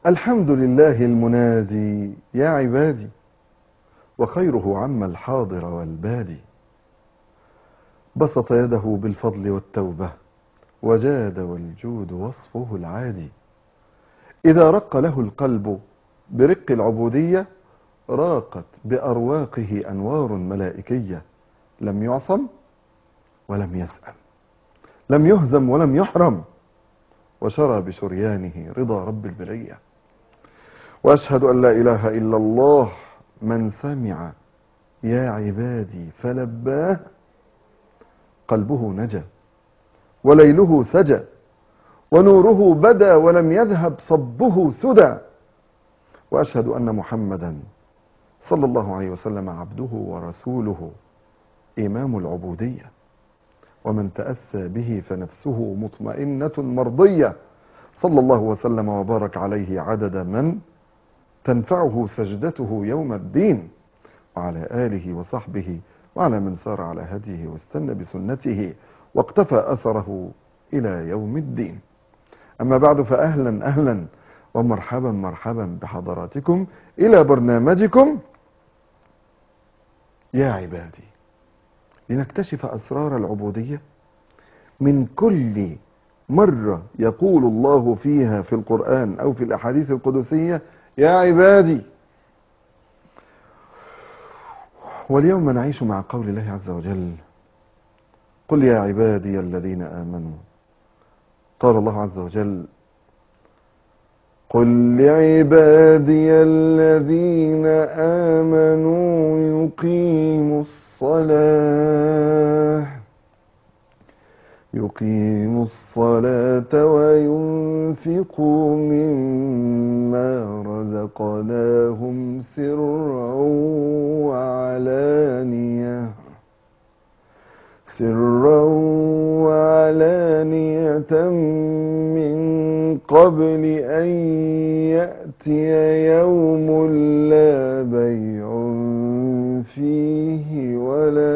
الحمد لله المنادي يا عبادي، وخيره عم الحاضر والبادي. بسط يده بالفضل والتوبة، وجاد والجود وصفه العادي. إذا رق له القلب برق العبودية، راقت بأرواقه أنوار ملائكية. لم يعصم ولم يسأم، لم يهزم ولم يحرم، وشرى بشريانه رضا رب البرية. وأشهد أن لا إله إلا الله، من سمع يا عبادي فلباه، قلبه نجا وليله سجى، ونوره بدا ولم يذهب صبه سدى. وأشهد أن محمدا صلى الله عليه وسلم عبده ورسوله، إمام العبودية، ومن تأسى به فنفسه مطمئنة مرضية. صلى الله وسلم وبارك عليه عدد من تنفعه سجدته يوم الدين، وعلى آله وصحبه وعلى من سار على هديه واستنى بسنته واقتفى أثره إلى يوم الدين. أما بعد، فأهلا أهلا ومرحبا مرحبا بحضراتكم إلى برنامجكم يا عبادي، لنكتشف أسرار العبودية من كل مرة يقول الله فيها في القرآن أو في الأحاديث القدسية يا عبادي. واليوم نعيش مع قول الله عز وجل: قل يا عبادي الذين آمنوا. قال الله عز وجل: قل لعبادي الذين آمنوا يقيموا الصلاة وينفقوا مما رزقناهم سرا وعلانية من قبل أن يأتي يوم لا بيع فيه ولا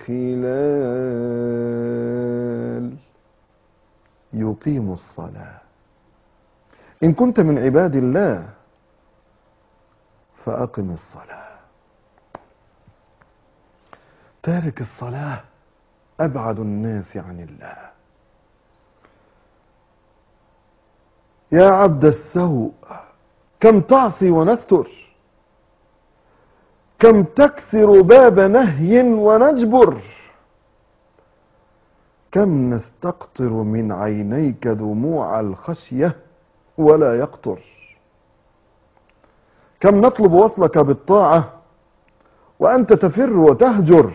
خلال. يقيم الصلاة. إن كنت من عباد الله فأقم الصلاة. تارك الصلاة أبعد الناس عن الله. يا عبد السوء، كم تعصي ونستر، كم تكسر باب نهي ونجبر، كم نستقطر من عينيك دموع الخشية ولا يقطر، كم نطلب وصلك بالطاعة وأنت تفر وتهجر،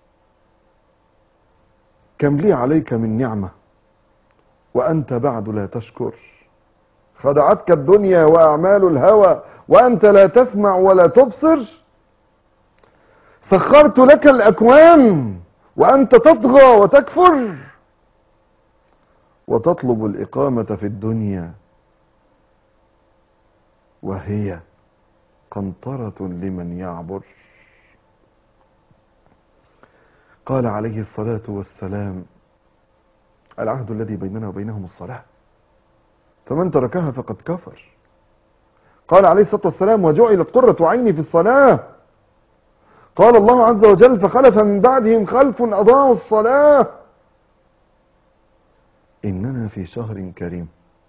كم لي عليك من نعمة وأنت بعد لا تشكر. خدعتك الدنيا وأعمال الهوى وأنت لا تسمع ولا تبصر. سخرت لك الأكوان وأنت تطغى وتكفر، وتطلب الإقامة في الدنيا وهي قنطرة لمن يعبر. قال عليه الصلاة والسلام: العهد الذي بيننا وبينهم الصلاة، فمن تركها فقد كفر. قال عليه الصلاة والسلام: وجعلت قرة عيني في الصلاة. قال الله عز وجل: فخلف من بعدهم خلف أضاعوا الصلاة. إننا في شهر كريم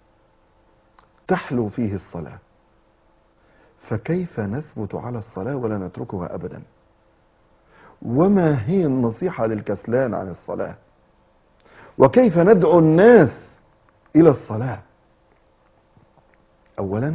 تحلو فيه الصلاة، فكيف نثبت على الصلاة ولا نتركها أبدا؟ وما هي النصيحة للكسلان عن الصلاة؟ وكيف ندعو الناس إلى الصلاة؟ أولا،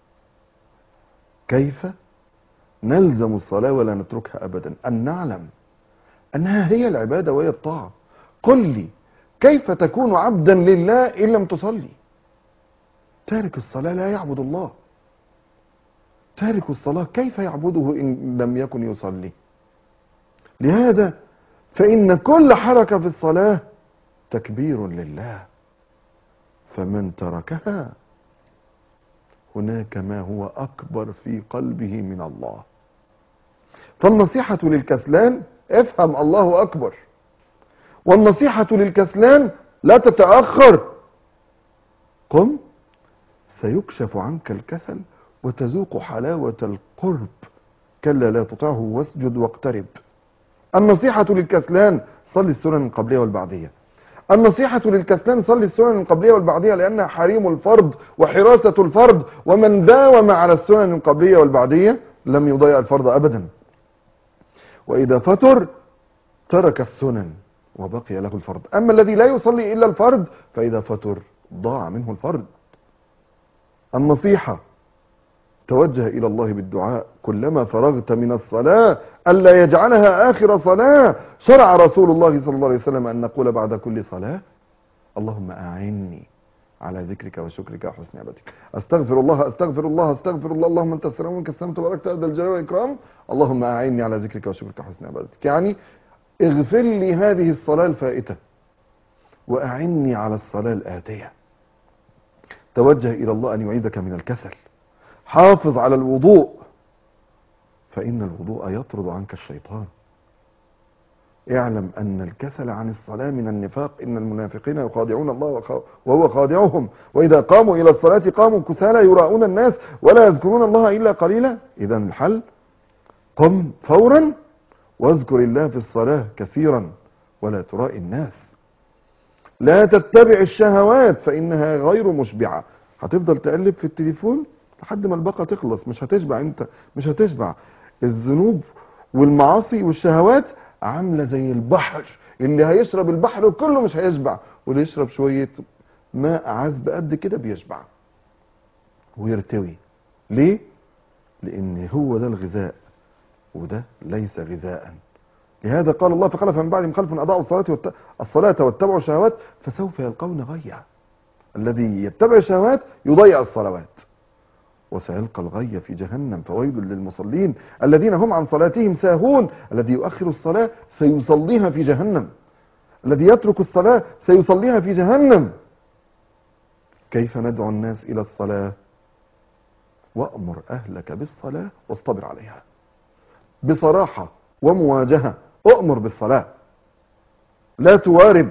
كيف نلزم الصلاة ولا نتركها أبدا؟ أن نعلم أنها هي العبادة وهي الطاعة. قل لي كيف تكون عبدا لله إن لم تصلي؟ تارك الصلاة لا يعبد الله. تارك الصلاة كيف يعبده إن لم يكن يصلي؟ لهذا فإن كل حركة في الصلاة تكبير لله، فمن تركها هناك ما هو أكبر في قلبه من الله. فالنصيحة للكسلان: افهم الله أكبر. والنصيحة للكسلان: لا تتأخر، قم سيكشف عنك الكسل وتذوق حلاوة القرب. كلا لا تطعه واسجد واقترب. النصيحة للكسلان: صلي السنن القبلية والبعدية. النصيحة للكسلان: صلي السنن القبلية والبعدية، لأنها حريم الفرض وحراسة الفرض، ومن داوم على السنن القبلية والبعدية لم يضيع الفرض أبدا. وإذا فتر ترك السنن وبقي له الفرض. أما الذي لا يصلي إلا الفرض فإذا فتر ضاع منه الفرض. النصيحة: توجه إلى الله بالدعاء كلما فرغت من الصلاة، ألا يجعلها آخر صلاة. شرع رسول الله صلى الله عليه وسلم أن نقول بعد كل صلاة: اللهم أعني على ذكرك وشكرك وحسن عبادتك. أستغفر الله أستغفر الله أستغفر الله، اللهم أنت السلام ومنك السلام تباركت يا ذا الجلال والإكرام، اللهم أعني على ذكرك وشكرك وحسن عبادتك. يعني اغفر لي هذه الصلاة الفائتة وأعني على الصلاة الآتية. توجه إلى الله أن يعيذك من الكسل. حافظ على الوضوء، فإن الوضوء يطرد عنك الشيطان. اعلم أن الكسل عن الصلاة من النفاق. إن المنافقين يخادعون الله وهو خادعهم، وإذا قاموا إلى الصلاة قاموا كسالى يراؤون الناس ولا يذكرون الله إلا قليلا. إذا الحل: قم فورا واذكر الله في الصلاة كثيرا ولا ترائي الناس. لا تتبع الشهوات فإنها غير مشبعة. هتفضل تقلب في التليفون لحد ما الباقة تخلص، مش هتشبع. انت مش هتشبع. الذنوب والمعاصي والشهوات عاملة زي البحر، اللي هيشرب البحر كله مش هيشبع، واللي يشرب شوية ماء عذب قد كده بيشبع ويرتوي. ليه؟ لأن هو ده الغذاء وده ليس غذاء. لهذا قال الله: فخلف من بعدهم خلف أضاعوا الصلاة واتبعوا الشهوات فسوف يلقون غيا. الذي يتبع الشهوات يضيع الصلوات وسيلقى الغي في جهنم. فويل للمصلين الذين هم عن صلاتهم ساهون. الذي يؤخر الصلاة سيصليها في جهنم، الذي يترك الصلاة سيصليها في جهنم. كيف ندعو الناس إلى الصلاة؟ وأمر أهلك بالصلاة واصطبر عليها. بصراحة ومواجهة أؤمر بالصلاة، لا توارب،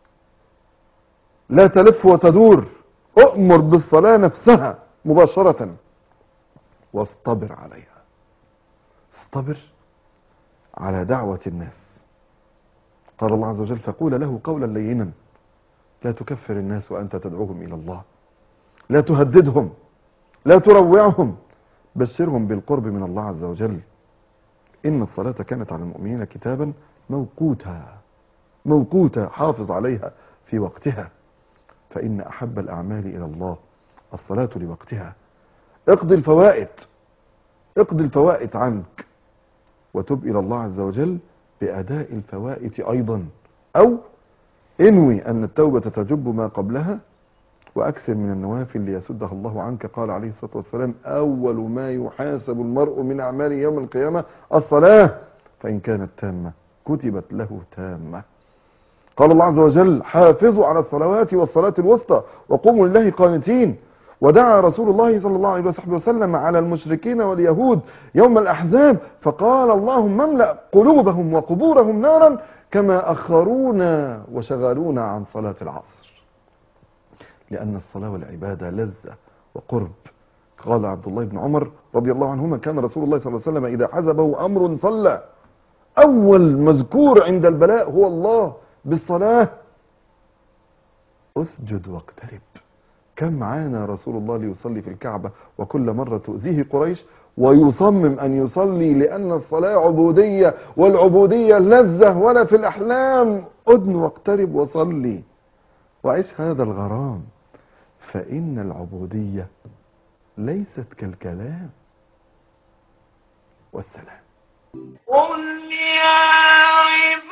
لا تلف وتدور. أؤمر بالصلاة نفسها مباشرة واصطبر عليها. اصطبر على دعوة الناس. قال الله عز وجل: فقول له قولا لينا. لا تكفر الناس وأنت تدعوهم إلى الله، لا تهددهم، لا تروعهم، بشرهم بالقرب من الله عز وجل. إن الصلاة كانت على المؤمنين كتابا موقوتا. حافظ عليها في وقتها، فإن أحب الأعمال إلى الله الصلاة لوقتها. اقضي الفوائت عنك وتب إلى الله عز وجل بأداء الفوائت أيضا، أو انوي أن التوبة تجب ما قبلها وأكثر من النوافل ليسدها الله عنك. قال عليه الصلاة والسلام: أول ما يحاسب المرء من أعمال يوم القيامة الصلاة، فإن كانت تامة كتبت له تامة. قال الله عز وجل: حافظوا على الصلوات والصلاة الوسطى وقوموا لله قانتين. ودعا رسول الله صلى الله عليه وسلم على المشركين واليهود يوم الأحزاب فقال: اللهم املأ قلوبهم وقبورهم نارا كما أخرونا وشغلونا عن صلاة العصر. لأن الصلاة والعبادة لذة وقرب. قال عبد الله بن عمر رضي الله عنهما: كان رسول الله صلى الله عليه وسلم إذا حزبه أمر صلى. أول مذكور عند البلاء هو الله بالصلاة. أسجد واقترب. كم معانا رسول الله ليصلي في الكعبة وكل مرة تؤذيه قريش ويصمم أن يصلي، لأن الصلاة عبودية، والعبودية لذة ولا في الأحلام. أدن واقترب وصلي وعيش هذا الغرام، فإن العبودية ليست كالكلام. والسلام. قل يا عبادي